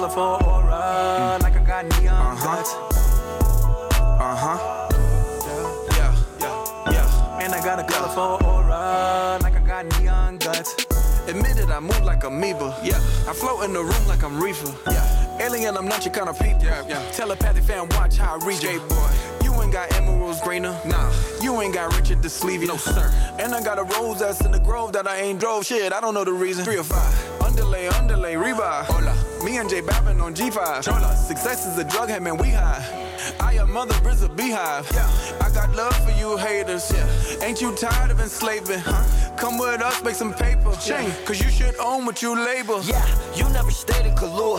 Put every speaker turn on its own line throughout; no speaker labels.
colorful aura, like I got neon guts. And I got a colorful aura, like I got neon guts. Admit it, I move like amoeba. Yeah, I float in the room like I'm reefer. Yeah, alien, I'm not your kind of people. Yeah. Telepathic fan, watch how I reach. Boy, you ain't got emeralds greener. Nah, you ain't got Richard the Sleevey. No sir. And I got a rose that's in the grove that I ain't drove. Shit, I don't know the reason. 3 or 5. Underlay, revive. Hola. Me and J Bappin on G5. Chola. Success is a drug, hey man, we high. I your mother is a beehive. Yeah, I got love for you haters. Yeah, ain't you tired of enslaving? Huh? Come with us, make some paper. Yeah. Cause you should own what you label.
Yeah, you never stayed in Kahlua.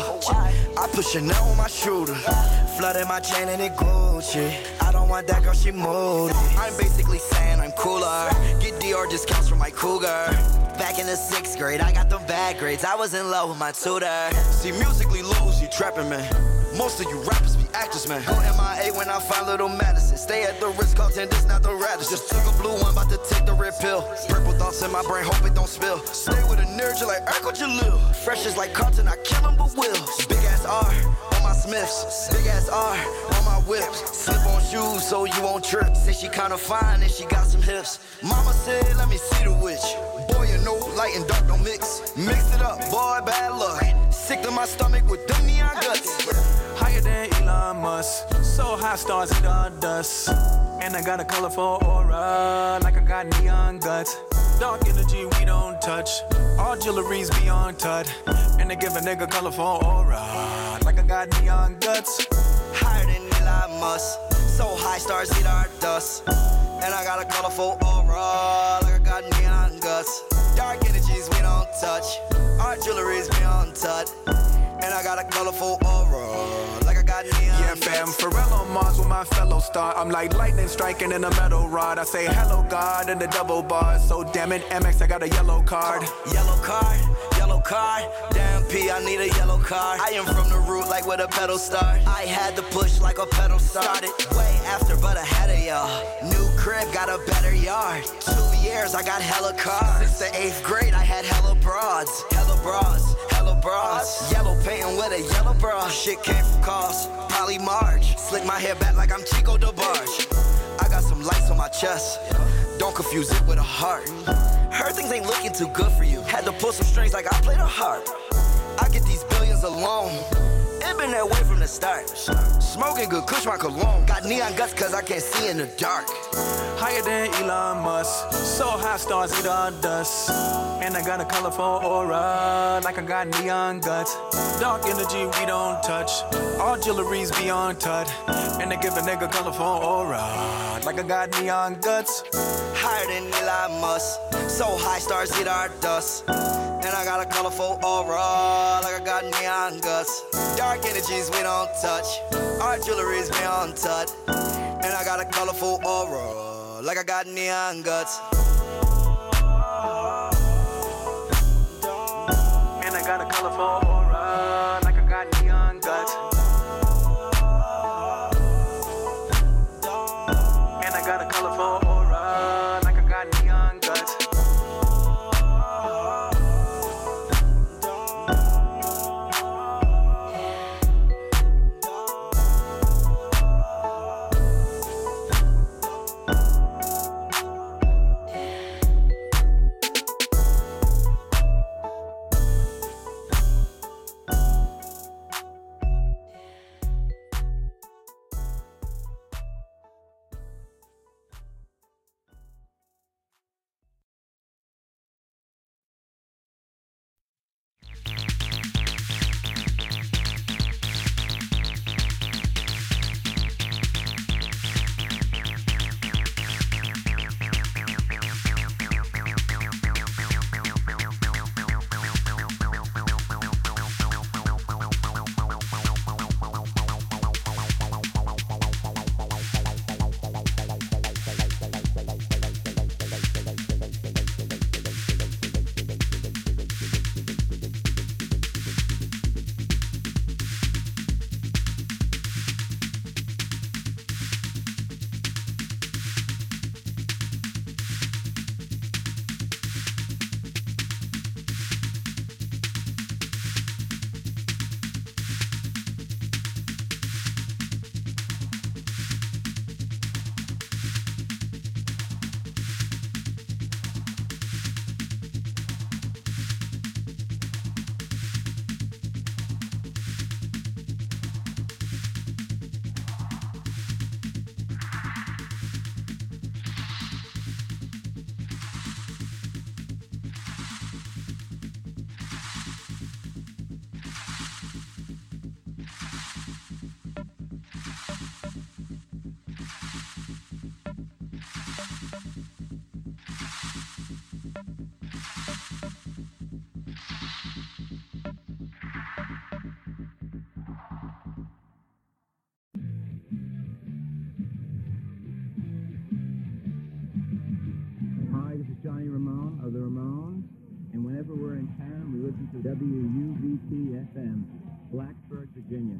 I put Chanel on my shooter. Flooded my chain and it Gucci. I don't want that girl, she moody. I'm basically saying I'm cooler. Get DR discounts from my cougar. Back in the 6th grade, I got them bad grades. I was in love with my tutor. See, musically lose, you trapping, man. Most of you rappers be actors, man. Go MIA when I find little Madison. Stay at the Ritz-Carlton, this not the Radisson. Just took a blue one, about to take the red pill. Purple thoughts in my brain, hope it don't spill. Stay with a nerd, you like Urkel Jalil. Fresh is like Carlton, I kill him but will. Big ass R on my Smiths. Big ass R on my whips. Slip on shoes so you won't trip. Say she kinda fine and she got some hips. Mama said, let me see the witch. Boy, you know, light and dark don't mix. Mix it up, boy, bad luck. Sick to my stomach with them neon guts.
Higher than Elon Musk, so high stars eat all dust. And I got a colorful aura, like I got neon guts. Dark energy we don't touch, all jewelry's beyond tut. And they give a nigga colorful aura, like I got neon guts.
Higher than Elon Musk, so high stars eat our dust. And I got a colorful aura, like I got neon guts. Dark energies we don't touch, our jewelry's beyond tut. And I got a colorful aura, like I got neon.
Yeah, fam, Pharrell on Mars with my fellow star. I'm like lightning striking in a metal rod. I say hello God in the double bars. So damn it, MX, I got a yellow card.
Yellow card, yellow card. Damn P, I need a yellow card. I am from the root like where the pedal start. I had to push like a pedal started. Way after, but ahead of y'all. New crib, got a better yard. 2 years, I got hella cars. Since the 8th grade, I had hella broads. Hella bras, hella bras. Yellow painting with a yellow bra. Shit came from cars, Polly March. Slick my hair back like I'm Chico DeBarge. I got some lights on my chest. Don't confuse it with a heart. Heard things ain't looking too good for you. Had to pull some strings like I played a harp. I get these billions alone. It been that way from the start. Smoking good, kush my cologne. Got neon guts cause I can't see in the dark.
Higher than Elon Musk, so high stars eat all dust. And I got a colorful aura, like I got neon guts. Dark energy we don't touch, all jewelry's beyond tut. And they give a nigga colorful aura, like I got neon guts.
Higher than Elon Musk, so high stars eat our dust. And I got a colorful aura, like I got neon guts. Dark energies we don't touch, our jewelry's beyond tut. And I got a colorful aura, like I got neon guts.
And I got a colorful aura, like I got neon guts. And I got a colorful aura, like I got neon guts.
Whenever we're in town, we listen to WUVT-FM, Blacksburg, Virginia.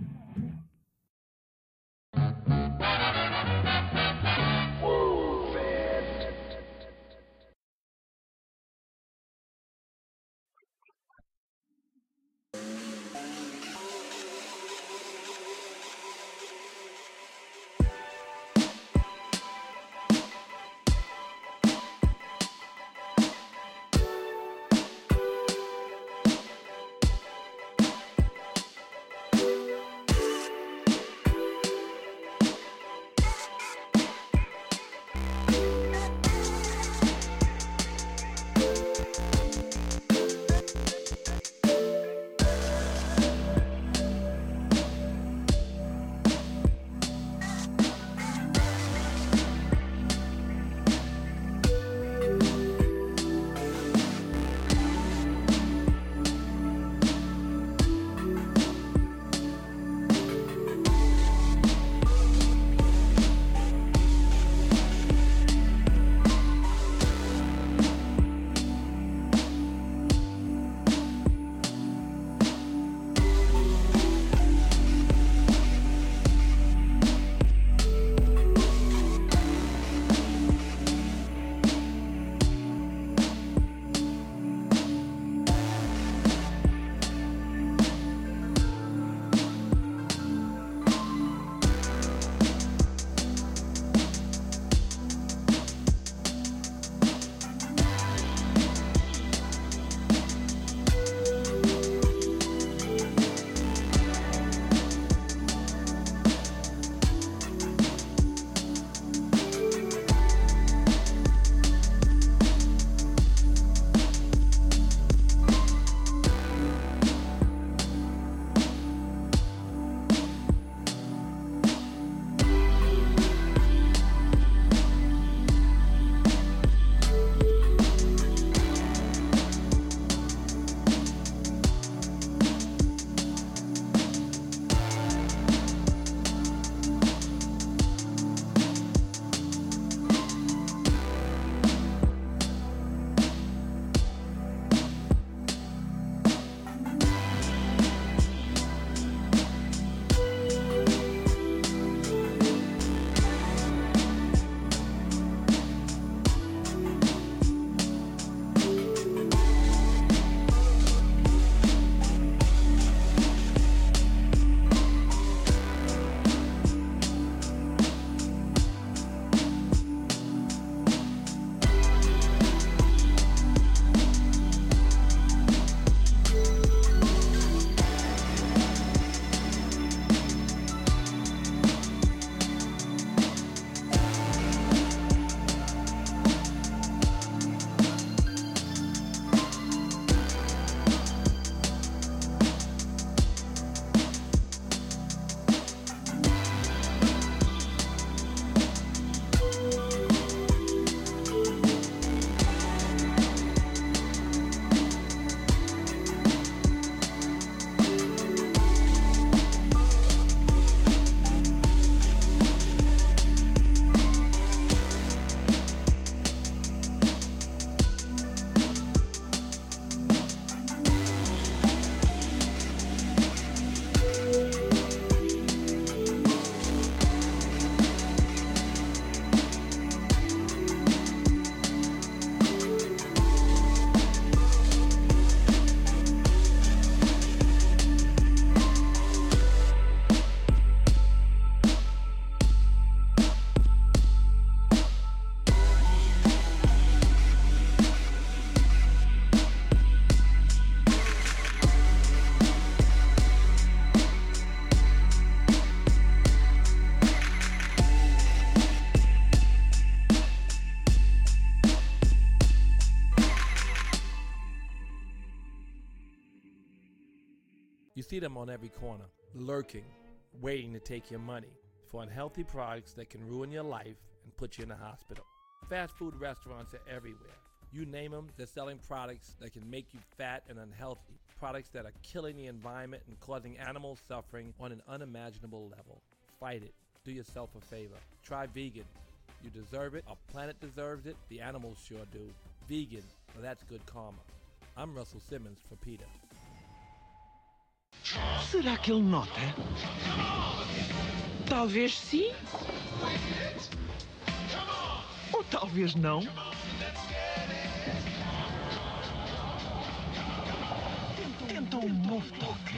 You see them on every corner, lurking, waiting to take your money for unhealthy products that can ruin your life and put you in the hospital. Fast food restaurants are everywhere. You name them, they're selling products that can make you fat and unhealthy, products that are killing the environment and causing animal suffering on an unimaginable level. Fight it. Do yourself a favor. Try vegan. You deserve it. Our planet deserves it. The animals sure do. Vegan. Well, that's good karma. I'm Russell Simmons for PETA.
Será que ele nota? Talvez sim. Ou talvez não. Tenta um novo toque.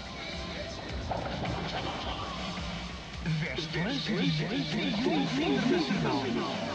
Vestas internacional.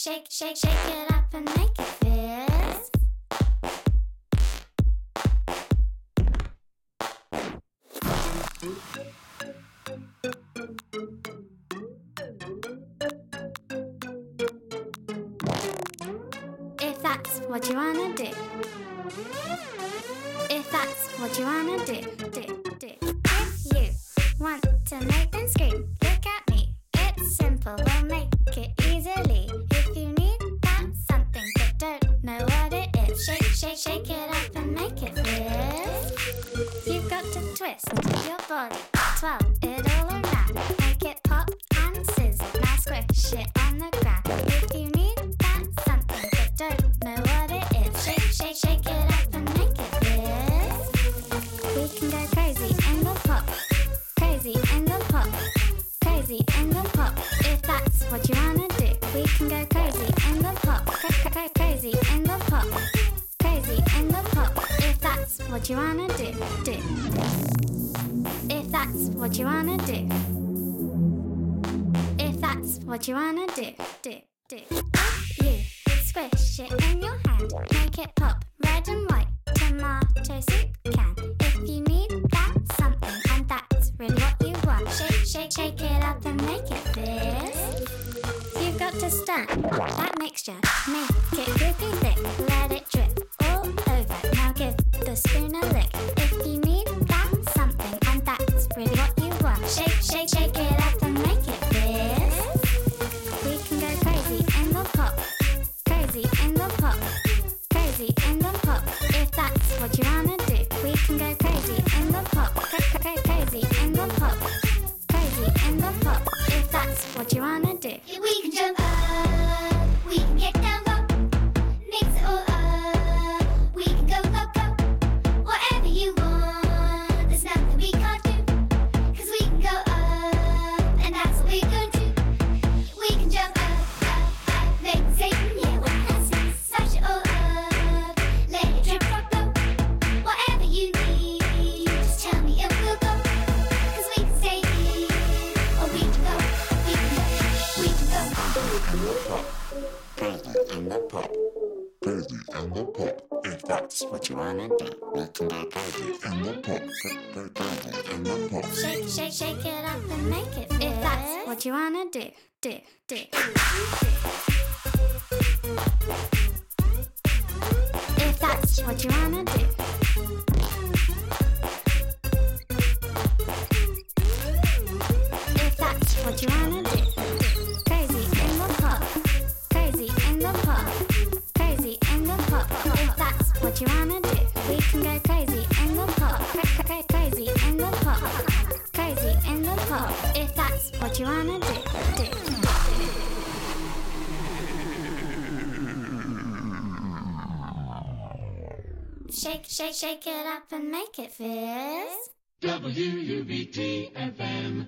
shake, shake, shake it up and make it fierce. If that's what you wanna do. If that's what you wanna do. If you want to make them scream, look at me. It's simple, we'll make it easily. If you need that something but don't know what it is, shake, shake, shake it up and make it fierce. You've got to twist your body, twirl it all around, make it pop and sizzle. Now squish it on the ground. If you need that something but don't know what it is, shake, shake, shake it up and make it fierce. We can go crazy in the pop, crazy in the pop, crazy in the pop. If that's what you wanna do, we can go crazy in the pop, crazy in the pop, crazy in the pop. If that's what you wanna do. If that's what you wanna do. If that's what you wanna do. You squish it in your hand, make it pop, red and white, tomato soup can. If you need that something, and that's really what you want, shake, shake, shake it up and make it fierce. You've got to stir that mixture, make it drippy thick, let it drip all over. Now give the spoon a lick. If you need that something, and that's really what you want, shake, shake, shake it up and make it fierce. We can go crazy in the pop, crazy in the pop, crazy in the pop. If that's what you wanna do, we can go crazy in the pop, crazy in the pop, crazy in the pop. If that's what you wanna do.
We can jump up, we can get down low, mix it all up, we can go, go, go. Whatever you want, there's nothing we can't do, 'cause we can go up, and that's what we're going to. We can jump up, make it Satan, yeah, what has it? Smash it all up, let it drip, drop, go. Whatever you need, just tell me and we'll go, 'cause we can stay here, or we can go, we can go, we can go.
Crazy in the pop, crazy in the pop. If that's what you wanna do, we can go crazy in the pop, crazy in the pop.
Shake, shake, shake it up and make it fierce. If that's what you wanna do. If that's what you wanna do. If that's what you wanna do. Crazy in the pop, crazy in the pop, crazy in the pop. If that's what you wanna do, we can go crazy in the pop, crazy in the pop, crazy in the pop. If that's what you wanna do. Shake, shake, shake it up and make it fierce.
WUBT FM.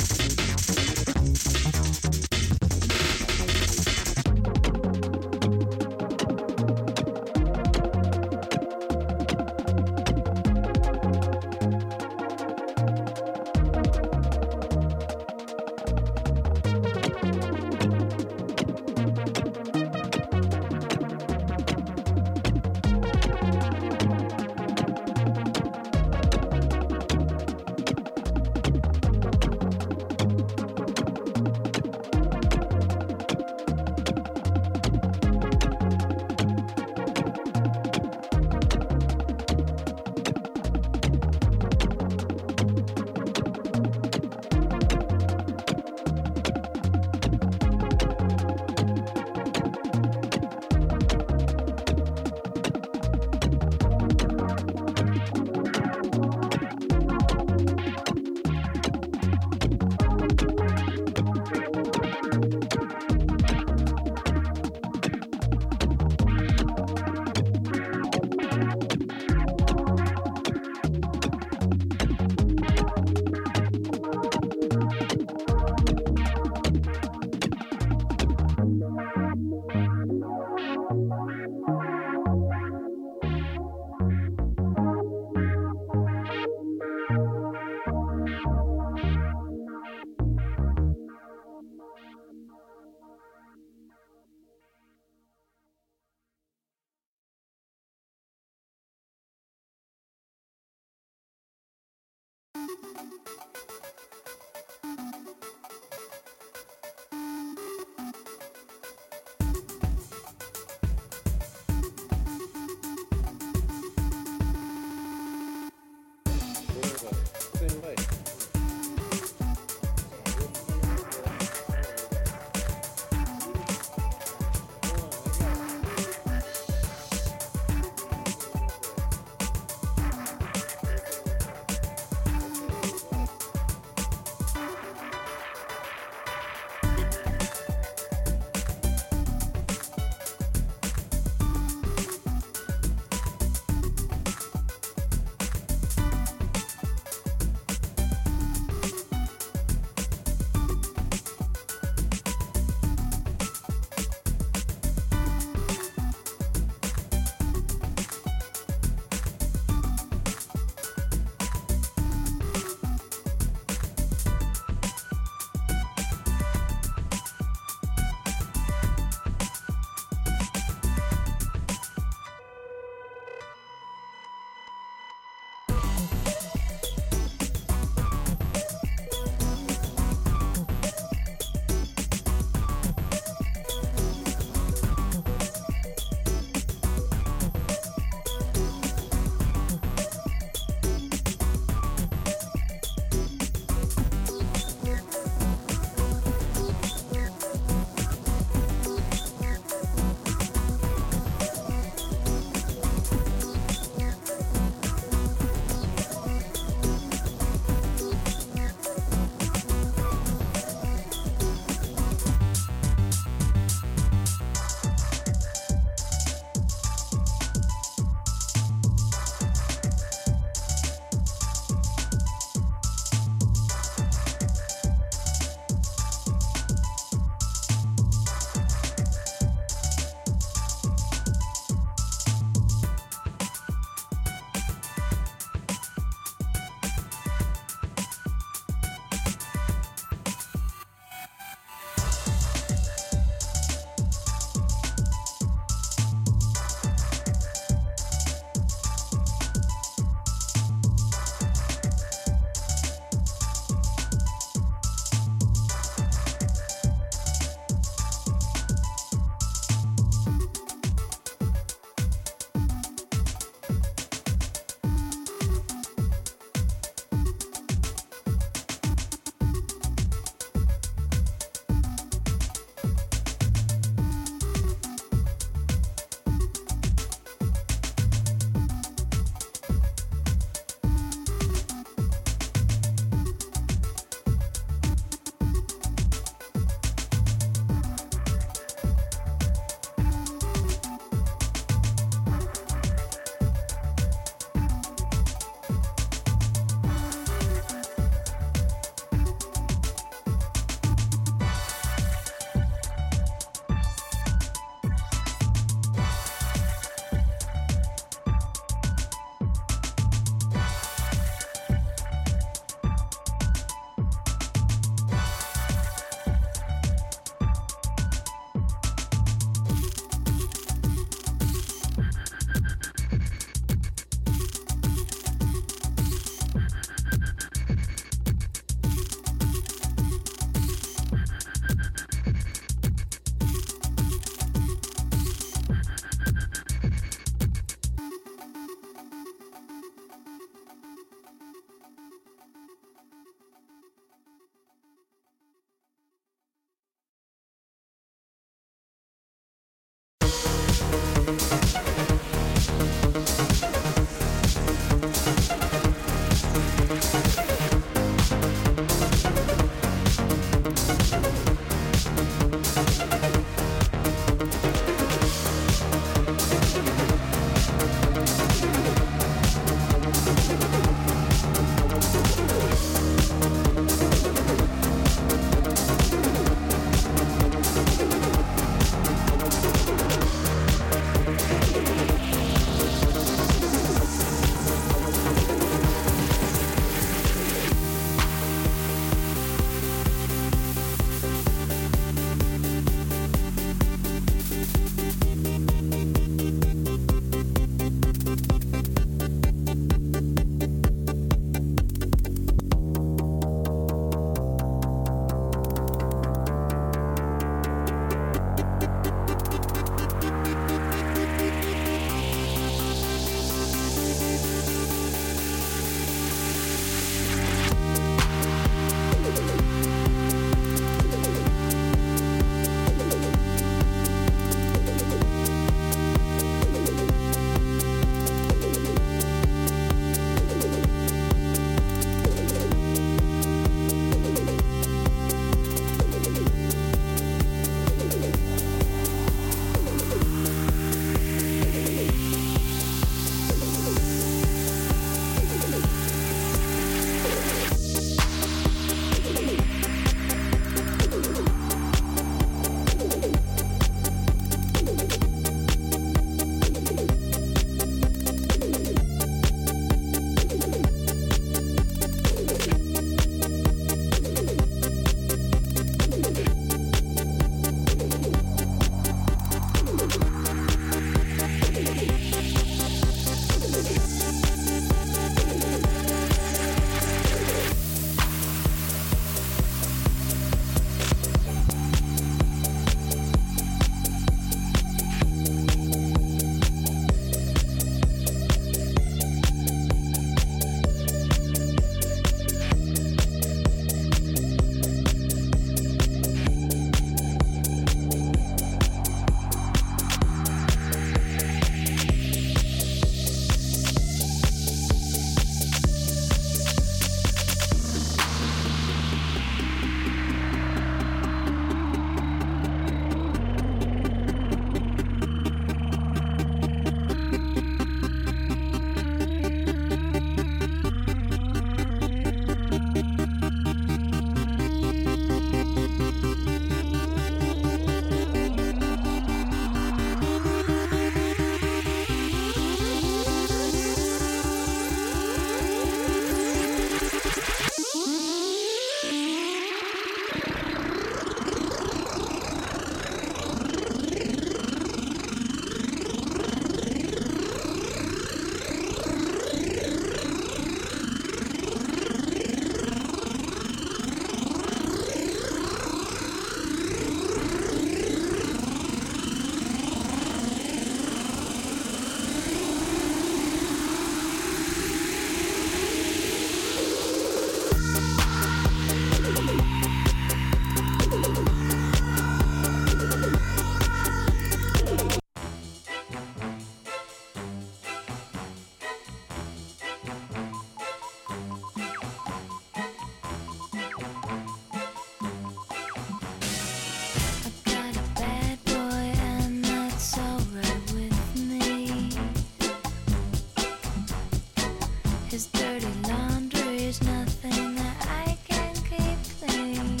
His dirty laundry is nothing that I can keep clean.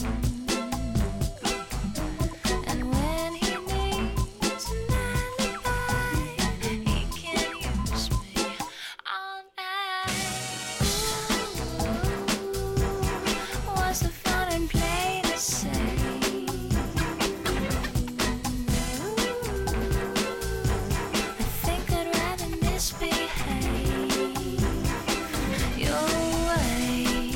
And when he needs an alibi, he can use me all night. What's the fun in plain to say? I think I'd rather misbehave your way.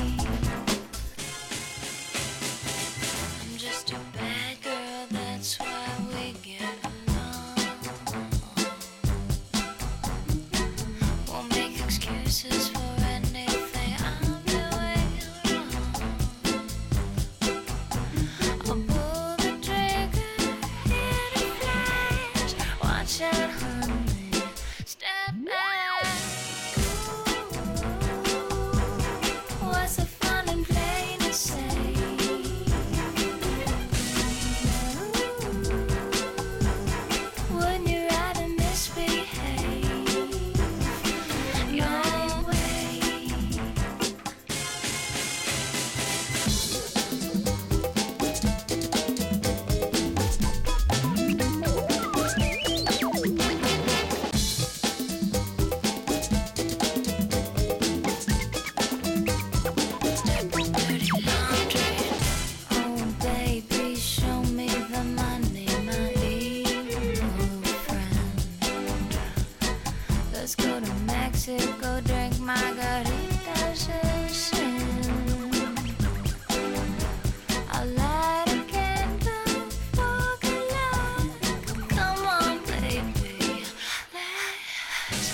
I'm just a bad girl, that's why we get along. Won't make excuses for anything I'm doing wrong. I'll pull the trigger, hit a flash, watch out, honey, step back. What's the fun in plain to say? Wouldn't you rather misbehave your way? Dirty laundry. Oh, baby, show me the money, my evil friend. Let's go to Mexico, drink margaritas and sin. I'll light a candle for good luck. Come on, baby, let's.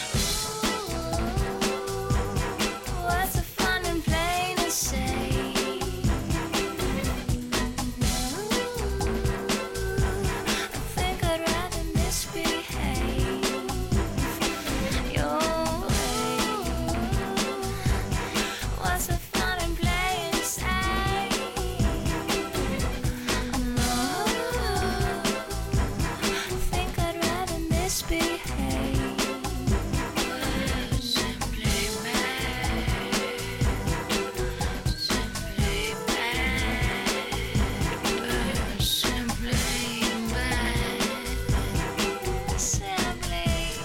What's the fun in plain to say? I think I'd rather misbehave your way. What's the fun in playing safe? No, I think I'd rather misbehave. We're simply mad, simply mad. We're simply mad, simply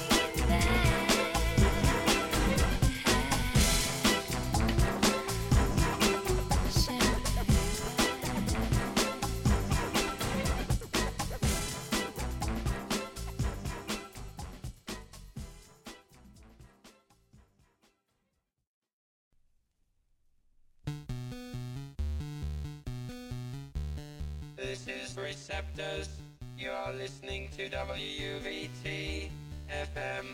This is Receptors. You are listening to WUVT FM.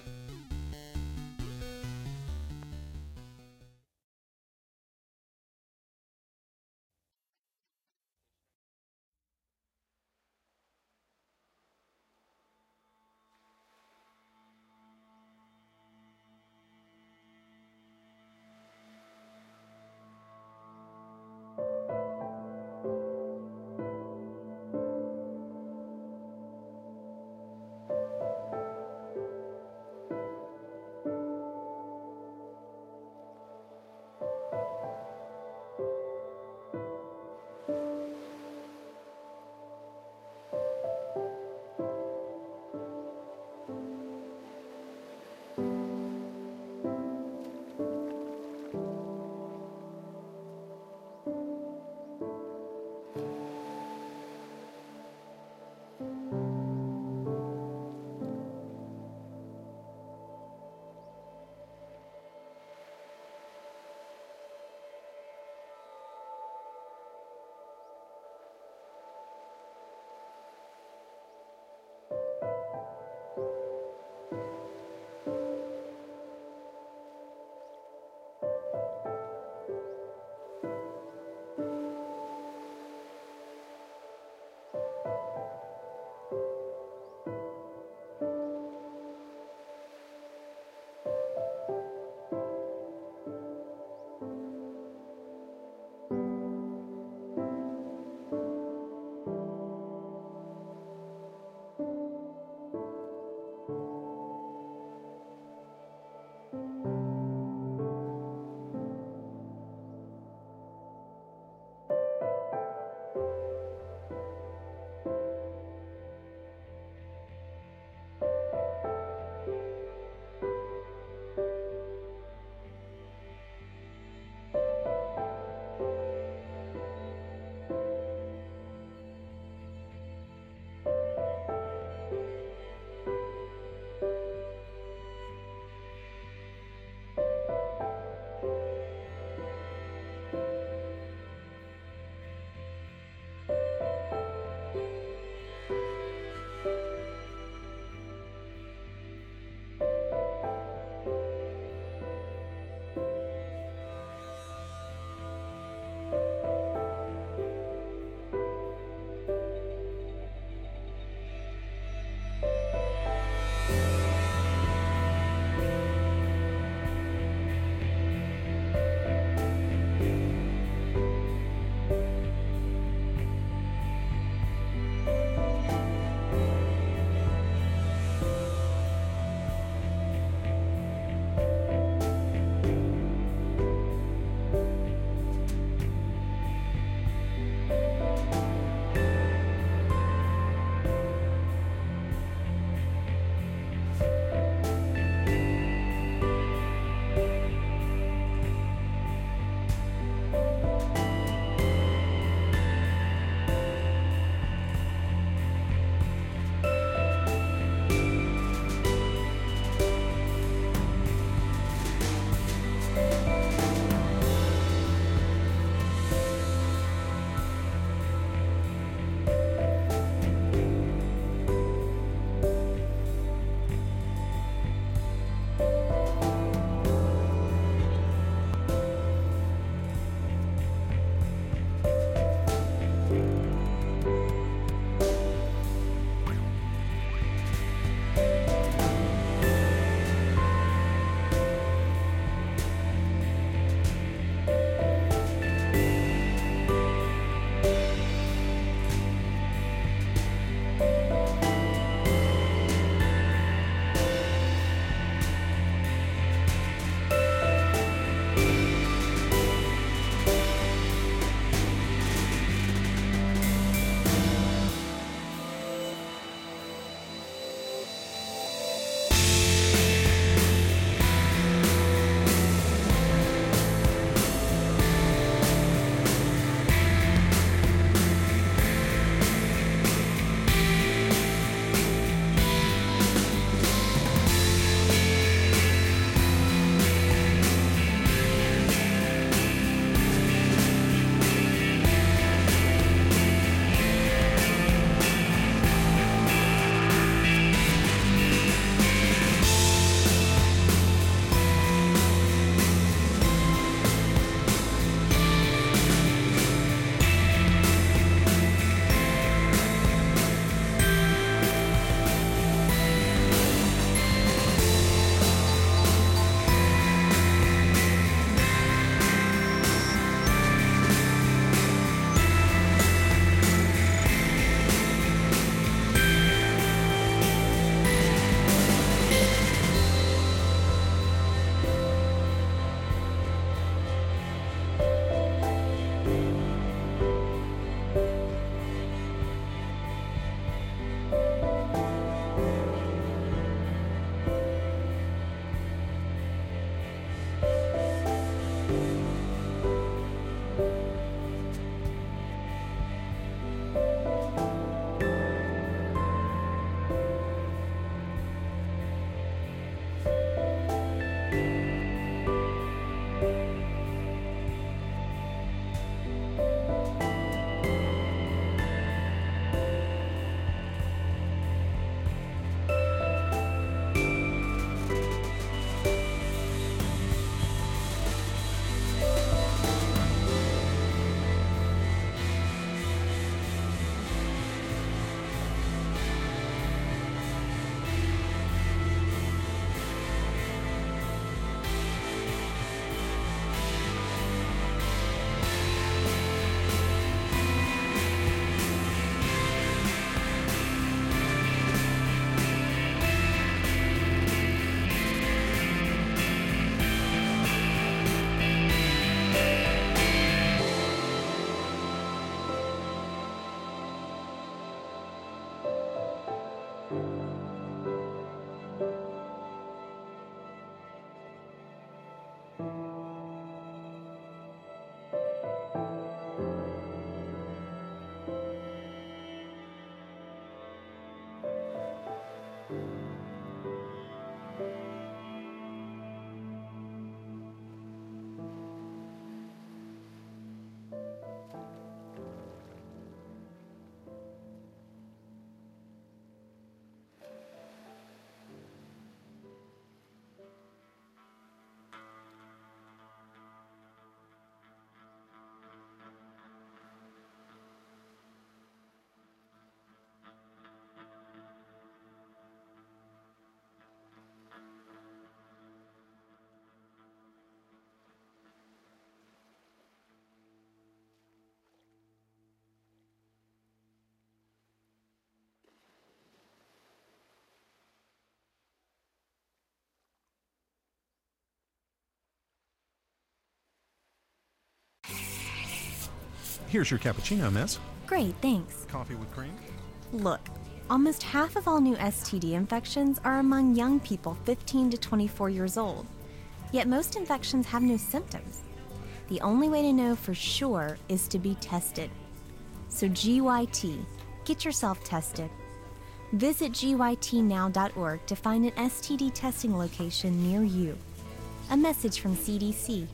Here's your cappuccino, miss.
Great, thanks.
Coffee with cream?
Look, almost half of all new STD infections are among young people 15 to 24 years old. Yet most infections have no symptoms. The only way to know for sure is to be tested. So GYT, get yourself tested. Visit gytnow.org to find an STD testing location near you. A message from CDC.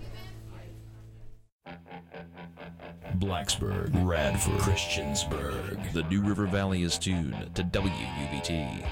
Blacksburg, Radford, Christiansburg. The New River Valley is tuned to WUVT.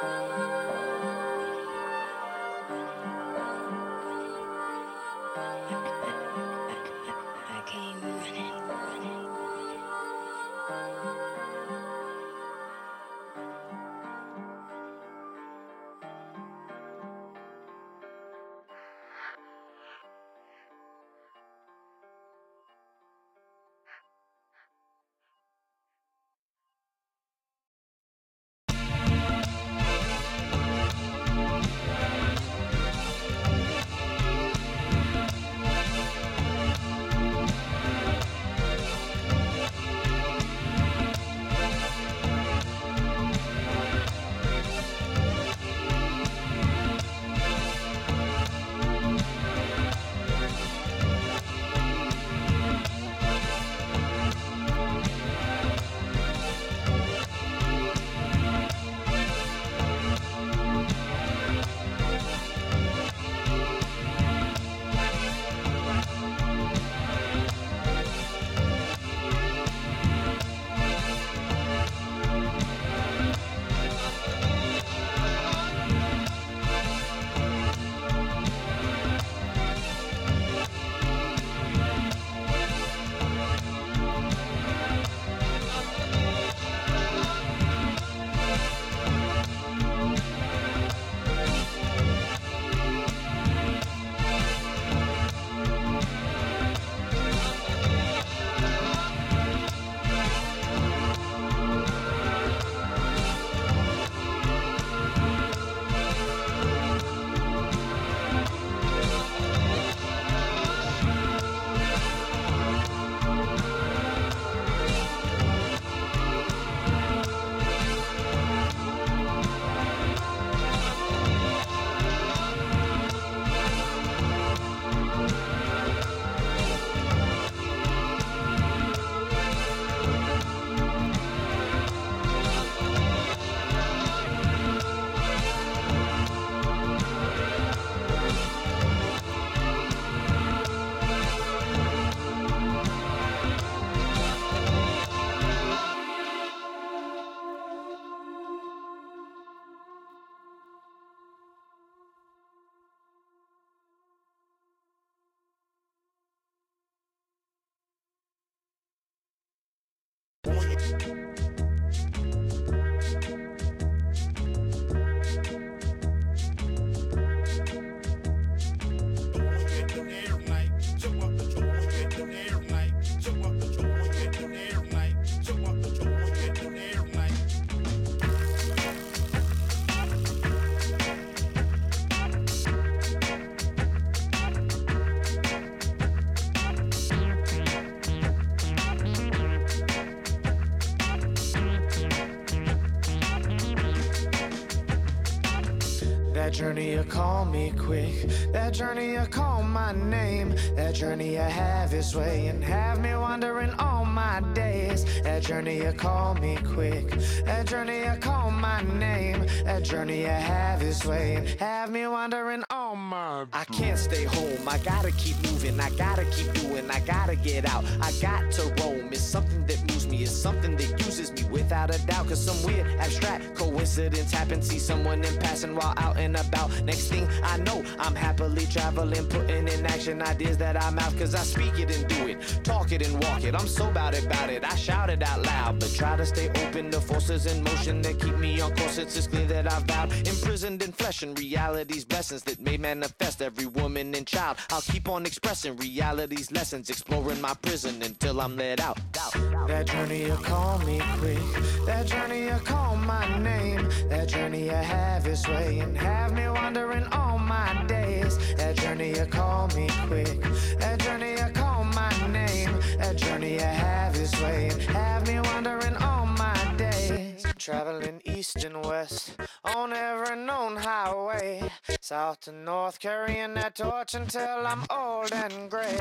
That journey you call me quick, that journey you call my name, that journey you have its way and have me wandering all my days. That journey you call me quick, that journey you call my name, that journey you have its way and have me wandering all my. I can't stay home, I gotta keep moving, I gotta keep doing, I gotta get out, I got to roam. It's something that moves me, it's something that uses me without a doubt. Cause some weird abstract coincidence happened, see someone in passing while out and about. Next thing I know, I'm happily traveling, putting in action ideas that I'm out. Cause I speak it and do it, talk it and walk it. I'm so about it, I shout it out loud. But try to stay open to forces in motion that keep me on course. It's clear that I've vowed, imprisoned in flesh and reality's blessings that may manifest every woman and child. I'll keep on expressing reality's lessons, exploring my prison until I'm let out. That journey you call me quick, that journey you call my name, that journey you have its way and have me wandering all my days. That journey you call me quick, that journey you call my name, that journey you have its way and have me wandering all my days. Traveling east and west on every known highway, south to north, carrying that torch until I'm old and gray.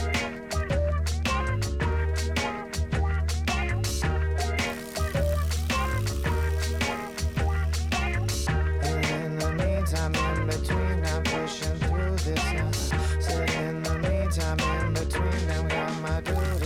I'm in between, I'm pushing through this now. Said in the meantime, in between them, got my duty.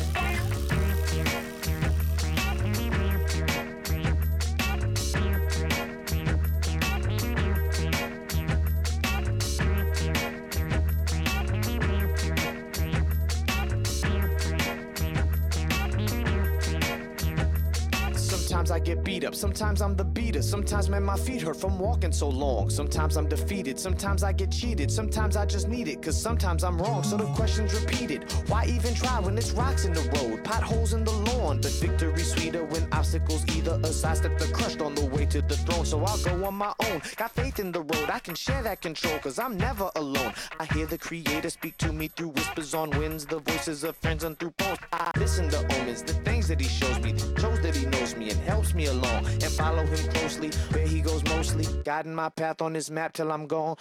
get beat up. Sometimes I'm the beater. Sometimes, man, my feet hurt from walking so long. Sometimes I'm defeated. Sometimes I get cheated. Sometimes I just need it, cause sometimes I'm wrong. So the question's repeated. Why even try when it's rocks in the road, potholes in the lawn? But victory's sweeter when obstacles either sidestep or crushed on the way to the throne. So I'll go on my own. Got faith in the road. I can share that control, cause I'm never alone. I hear the Creator speak to me through whispers on winds, the voices of friends and through poems. I listen to omens, the things that he shows me, shows that he knows me and helps me along, and follow him closely where he goes mostly, guiding my path on his map till I'm gone.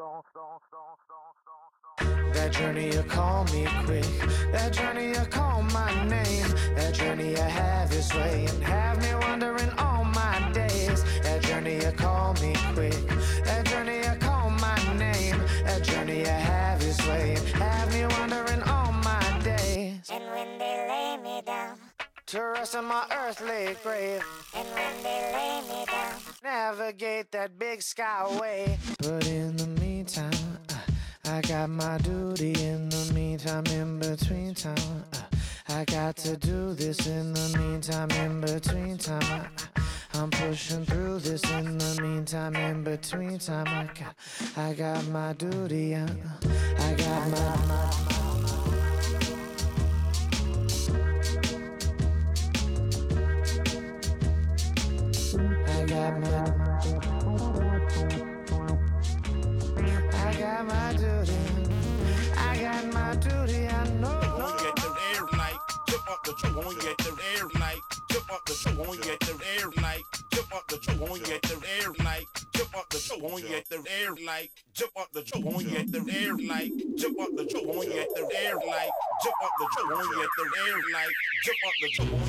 That journey you call me quick, that journey you call my name, that journey you have its way and have me wondering all my days. That journey you call me quick, that journey you call my name, that journey you have its way and have me wondering all my days.
And when they lay me down
to rest in my earthly grave,
and when they lay me down,
navigate that big skyway. But in the meantime, I got my duty. In the meantime, in between time, I got to do this. In the meantime, in between time, I'm pushing through this. In the meantime, in between time, I got my duty. I got my I got my duty. I got my duty. I know.
When you get the air night, jump up the tree. When you get the air night, jump up the tree. When you get the air night, jump up the tree. When you get the air night, jump up the tree. When you get the air night, jump up the tree. When you get the air night, jump up the tree. When you get the air night, jump up the tree. When you get the air night, jump up the tree.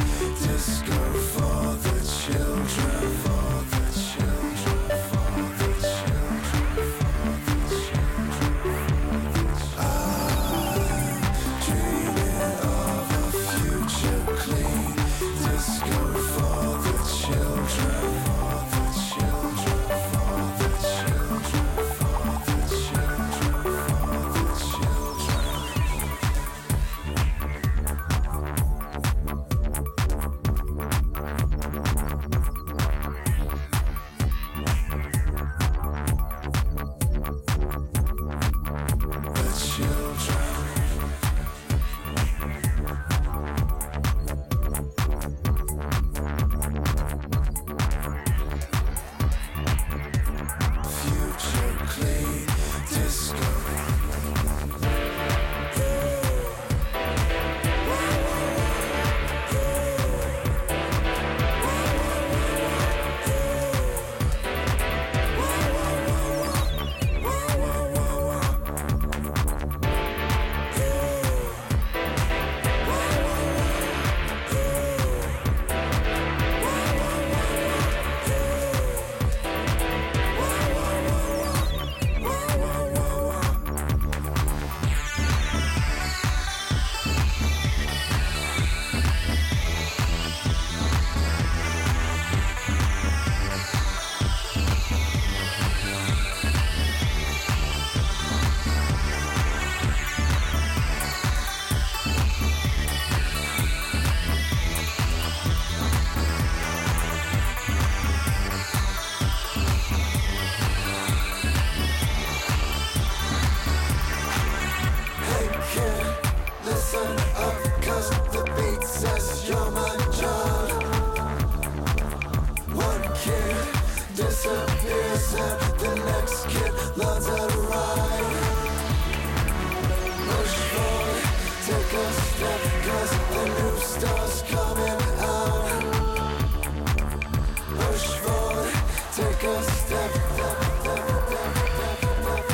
Disco for the children, for the children, for the Killers